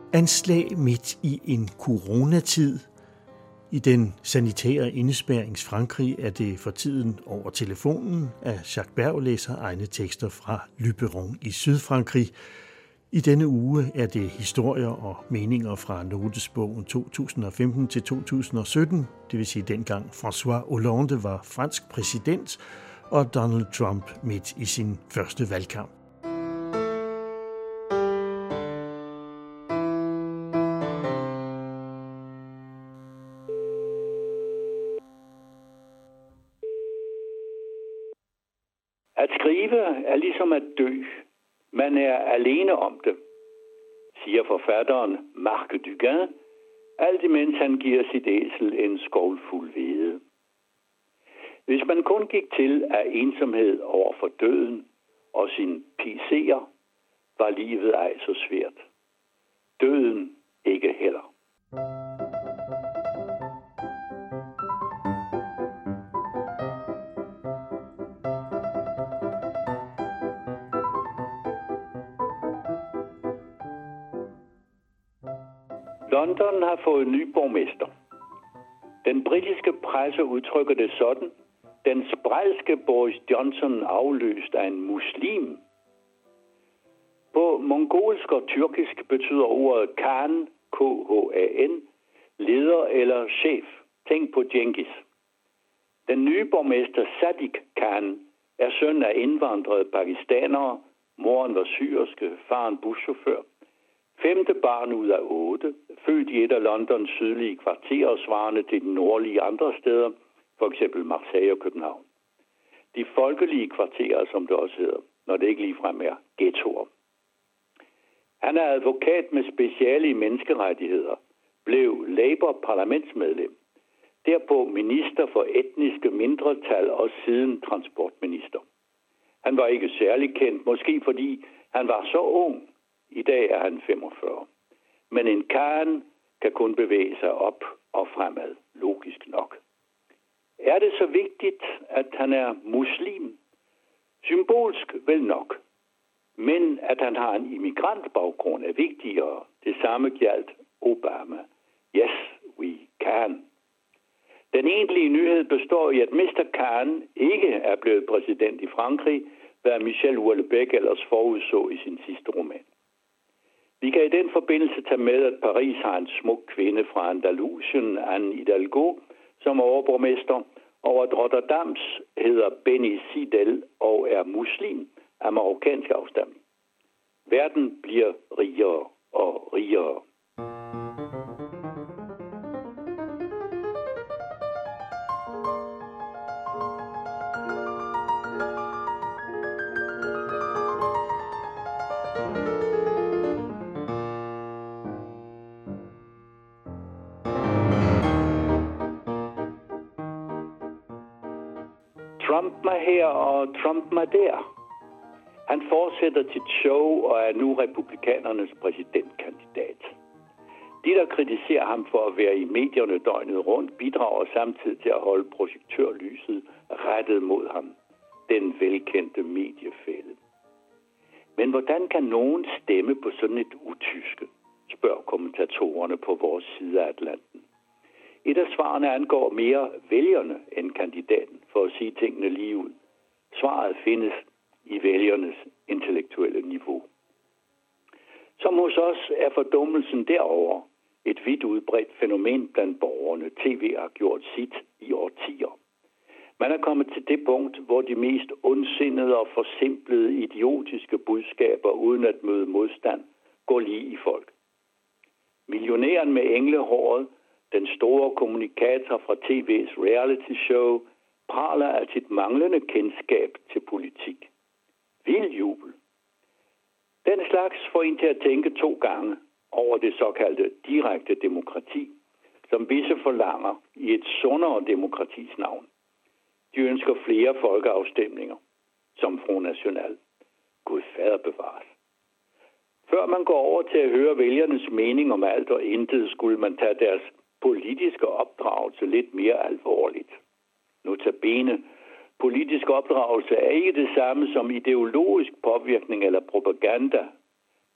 Anslag midt i en coronatid. I den sanitære indespærringsfrankrig er det for tiden over telefonen, at Jacques Berg læser egne tekster fra Luberon i Sydfrankrig. I denne uge er det historier og meninger fra notesbogen 2015-2017, det vil sige dengang François Hollande var fransk præsident, og Donald Trump midt i sin første valgkamp. At skrive er ligesom at dø. Man er alene om det, siger forfatteren Marc Duguin, alt imens han giver sit æsel en skovlfuld hvede. Hvis man kun gik til af ensomhed over for døden og sin PC'er, var livet ej så svært. Døden ikke heller. London har fået ny borgmester. Den britiske presse udtrykker det sådan: den sprælske Boris Johnson afløst af en muslim. På mongolsk og tyrkisk betyder ordet Khan, K-H-A-N, leder eller chef. Tænk på Genghis. Den nye borgmester Sadiq Khan er søn af indvandrede pakistanere. Moren var syerske, faren buschauffør. 5. barn ud af 8, født i et af Londons sydlige kvarterer, svarende til de nordlige andre steder, for eksempel Marseille og København. De folkelige kvarterer, som det også hedder, når det ikke ligefrem er ghettoer. Han er advokat med speciale i menneskerettigheder, blev Labour-parlamentsmedlem, derpå minister for etniske mindretal og siden transportminister. Han var ikke særlig kendt, måske fordi han var så ung. I dag er han 45. Men en Khan kan kun bevæge sig op og fremad, logisk nok. Er det så vigtigt, at han er muslim? Symbolsk vel nok. Men at han har en immigrantbaggrund er vigtigere. Det samme gjaldt Obama. Yes, we can. Den egentlige nyhed består i, at Mr. Khan ikke er blevet præsident i Frankrig, hvad Michel Houellebecq ellers forudså i sin sidste roman. Vi kan i den forbindelse tage med, at Paris har en smuk kvinde fra Andalusien, Anne Hidalgo, som er overborgmester, og at Rotterdams hedder Benny Sidel og er muslim af marokkansk afstamning. Verden bliver rigere og rigere. Trump mig her og Trump mig der. Han fortsætter sit show og er nu republikanernes præsidentkandidat. De, der kritiserer ham for at være i medierne døgnet rundt, bidrager samtidig til at holde projektørlyset rettet mod ham. Den velkendte mediefælde. Men hvordan kan nogen stemme på sådan et utyske, spørger kommentatorerne på vores side af Atlanten. Et af svarene angår mere vælgerne end kandidaten, for at sige tingene lige ud. Svaret findes i vælgernes intellektuelle niveau. Som hos os er fordummelsen derover et vidt udbredt fænomen blandt borgerne. TV har gjort sit i årtier. Man er kommet til det punkt, hvor de mest ondsindede og forsimplede idiotiske budskaber uden at møde modstand går lige i folk. Millionæren med englehåret, den store kommunikator fra TV's reality show, praler af sit manglende kendskab til politik. Vild jubel. Den slags får en til at tænke 2 gange over det såkaldte direkte demokrati, som visse forlanger i et sundere demokratis navn. De ønsker flere folkeafstemninger, som Front National. Gud fader bevares. Før man går over til at høre vælgernes mening om alt og intet, skulle man tage deres politiske opdragelse lidt mere alvorligt. Notabene, politisk opdragelse er ikke det samme som ideologisk påvirkning eller propaganda.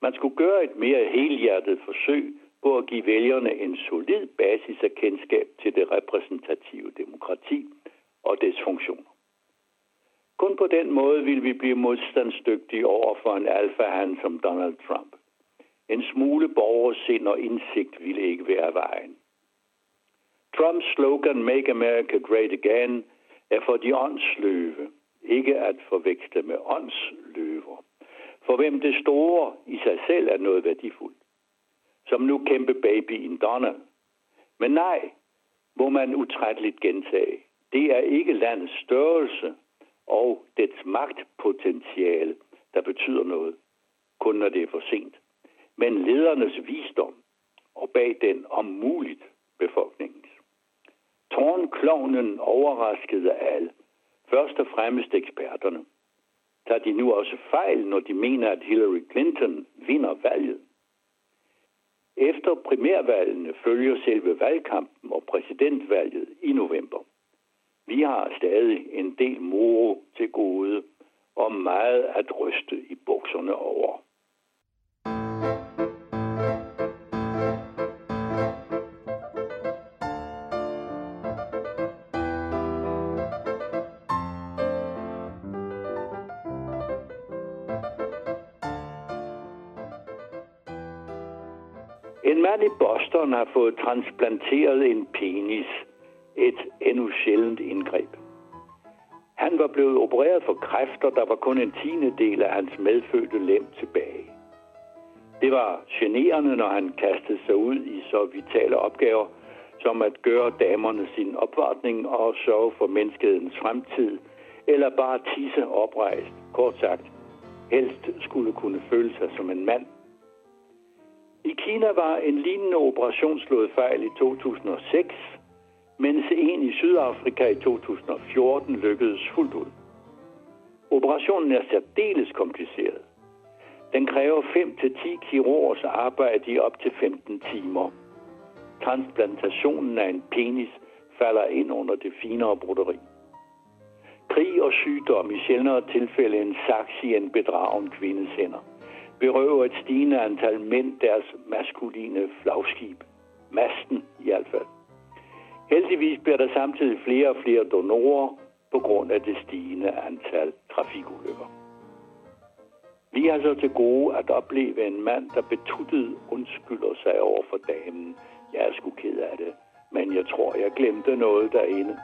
Man skulle gøre et mere helhjertet forsøg på at give vælgerne en solid basis af kendskab til det repræsentative demokrati og dets funktioner. Kun på den måde vil vi blive modstandsdygtige over for en alfahan som Donald Trump. En smule borgersind og indsigt ville ikke være vejen. Trumps slogan Make America Great Again er for de åndsløve, ikke at forveksle med åndsløver, for hvem det store i sig selv er noget værdifuldt. Som nu kæmpe babyen Donald. Men nej, må man utrætteligt gentage, det er ikke landets størrelse og dets magtpotentiale, der betyder noget, kun når det er for sent, men ledernes visdom, og bag den om muligt befolkningens. Tårnklovnen overraskede alle, først og fremmest eksperterne. Tager de nu også fejl, når de mener, at Hillary Clinton vinder valget? Efter primærvalgene følger selve valgkampen og præsidentvalget i november. Vi har stadig en del moro til gode og meget at ryste i bukserne over. En mand i Boston har fået transplanteret en penis, et endnu sjældent indgreb. Han var blevet opereret for kræft, og der var kun en 10. af hans medfødte lem tilbage. Det var generende, når han kastede sig ud i så vitale opgaver, som at gøre damerne sin opvartning og sørge for menneskehedens fremtid, eller bare tisse oprejst, kort sagt, helst skulle kunne føle sig som en mand. I Kina var en lignende operation slået fejl i 2006, mens en i Sydafrika i 2014 lykkedes fuldt ud. Operationen er særdeles kompliceret. Den kræver 5-10 kirurgers arbejde i op til 15 timer. Transplantationen af en penis falder ind under det finere broderi. Krig og sygdom, i sjældnere tilfælde en saks i en bedragen kvindes hænder, berøver et stigende antal mænd deres maskuline flagskib. Masten i hvert fald. Heldigvis bliver der samtidig flere og flere donorer på grund af det stigende antal trafikulykker. Vi har så til gode at opleve en mand, der betuttet undskylder sig over for damen. Jeg er sgu ked af det, men jeg tror, jeg glemte noget derinde.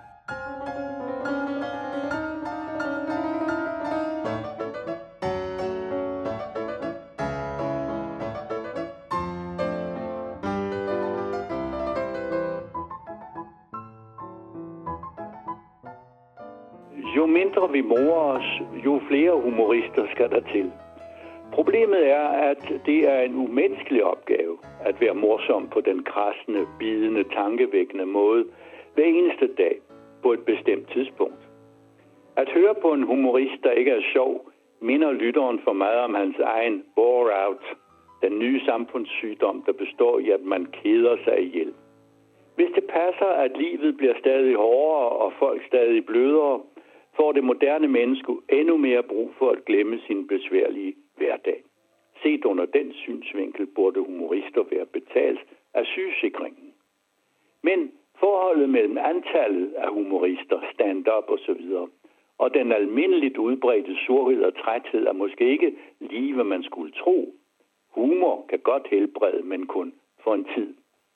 Jo mindre vi morer os, jo flere humorister skal der til. Problemet er, at det er en umenneskelig opgave at være morsom på den krassende, bidende, tankevækkende måde hver eneste dag på et bestemt tidspunkt. At høre på en humorist, der ikke er sjov, minder lytteren for meget om hans egen bore-out, den nye samfundssygdom, der består i, at man keder sig ihjel. Hvis det passer, at livet bliver stadig hårdere og folk stadig blødere, får det moderne menneske endnu mere brug for at glemme sin besværlige hverdag. Set under den synsvinkel burde humorister være betalt af sygesikringen. Men forholdet mellem antallet af humorister, stand-up osv., og den almindeligt udbredte surhed og træthed er måske ikke lige, hvad man skulle tro. Humor kan godt helbrede, men kun for en tid.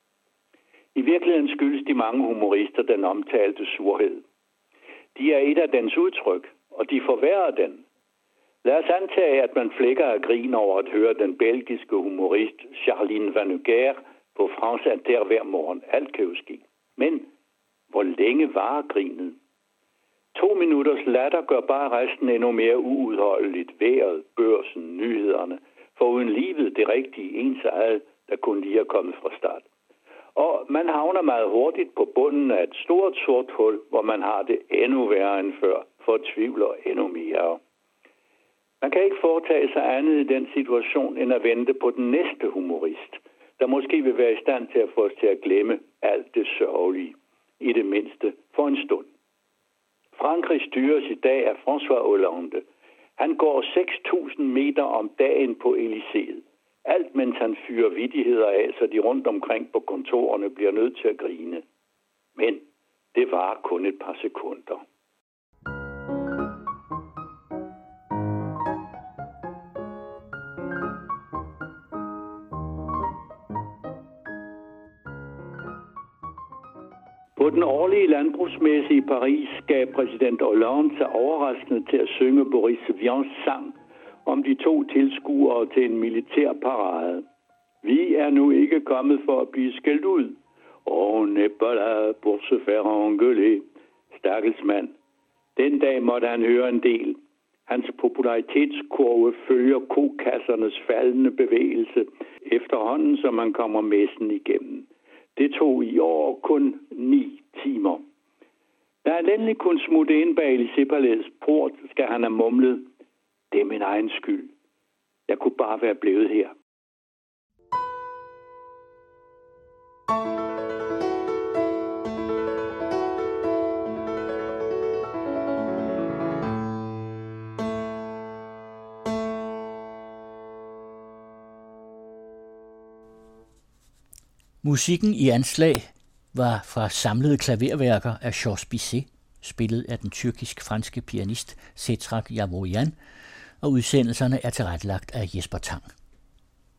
I virkeligheden skyldes de mange humorister den omtalte surhed. De er et af dens udtryk, og de forværrer den. Lad os antage, at man flækker af grin over at høre den belgiske humorist Charline Vanneguer på France Inter hver morgen. Alt kan jo ske. Men hvor længe varer grinet? 2 minutters latter gør bare resten endnu mere uudholdeligt. Vejret, børsen, nyhederne. For uden livet det rigtige ens eget, der kun lige er kommet fra start. Og man havner meget hurtigt på bunden af et stort sort hul, hvor man har det endnu værre end før, fortvivler endnu mere. Man kan ikke foretage sig andet i den situation, end at vente på den næste humorist, der måske vil være i stand til at få os til at glemme alt det sørgelige, i det mindste for en stund. Frankrig styres i dag af François Hollande. Han går 6.000 meter om dagen på Élysées. Alt mens han fyrer vittigheder af, så de rundt omkring på kontorerne bliver nødt til at grine. Men det varer kun et par sekunder. På den årlige landbrugsmesse i Paris gav præsident Hollande sig overraskende til at synge Boris Vians sang om de 2 tilskuere til en militær parade. Vi er nu ikke kommet for at blive skældt ud. On n'est pas là pour se faire engueuler. Stakkels mand. Den dag måtte han høre en del. Hans popularitetskurve følger kokassernes faldende bevægelse efterhånden, som man kommer messen igennem. Det tog i år kun 9 timer. Da han endelig kunne smutte ind bag Élysée-palæets port, skal han have mumlet: det er min egen skyld. Jeg kunne bare være blevet her. Musikken i Anslag var fra samlede klaverværker af Georges Bizet, spillet af den tyrkisk-franske pianist Setrak Yavorian, og udsendelserne er tilrettelagt af Jesper Tang.